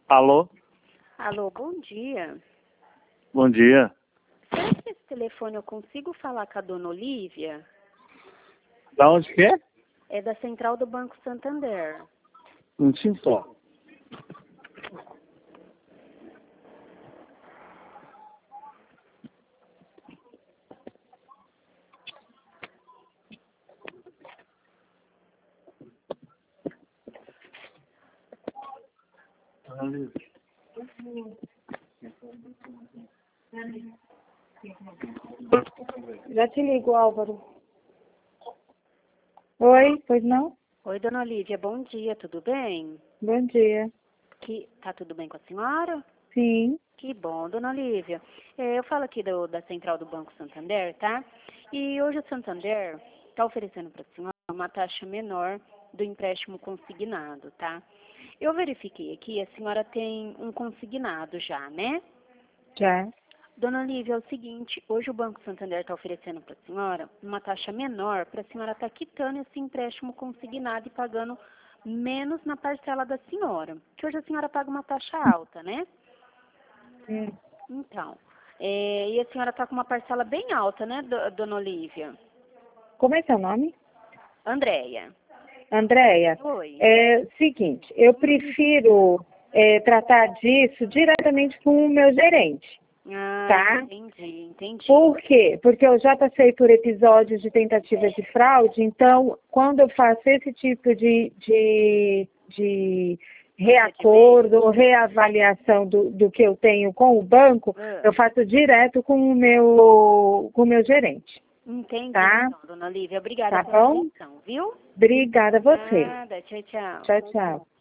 Alô? Alô, bom dia. Bom dia. Será que esse telefone eu consigo falar com a dona Olívia? Da onde que é? É da Central do Banco Santander. Não te só. Já te ligo, Álvaro. Oi, pois não? Oi, dona Olívia, bom dia, tudo bem? Bom dia. Tá tudo bem com a senhora? Sim. Que bom, dona Olívia. Eu falo aqui da Central do Banco Santander, tá? E hoje o Santander está oferecendo para a senhora uma taxa menor do empréstimo consignado, tá? Eu verifiquei aqui, a senhora tem um consignado já, né? Já. Dona Olívia, é o seguinte, hoje o Banco Santander está oferecendo para a senhora uma taxa menor para a senhora estar quitando esse empréstimo consignado e pagando menos na parcela da senhora. Que hoje a senhora paga uma taxa alta, né? Então, e a senhora está com uma parcela bem alta, né, dona Olívia? Como é seu nome? Andréia. Andréia. Oi. Seguinte, eu prefiro tratar disso diretamente com o meu gerente. Tá? Entendi. Por quê? Porque eu já passei por episódios de tentativa de fraude, então, quando eu faço esse tipo de reacordo ou reavaliação do que eu tenho com o banco, eu faço direto com o meu gerente. Entendi, tá? então, dona Olívia. Obrigada Tá pela bom? atenção, viu? Obrigada a você. Nada, tchau. Tchau, tchau.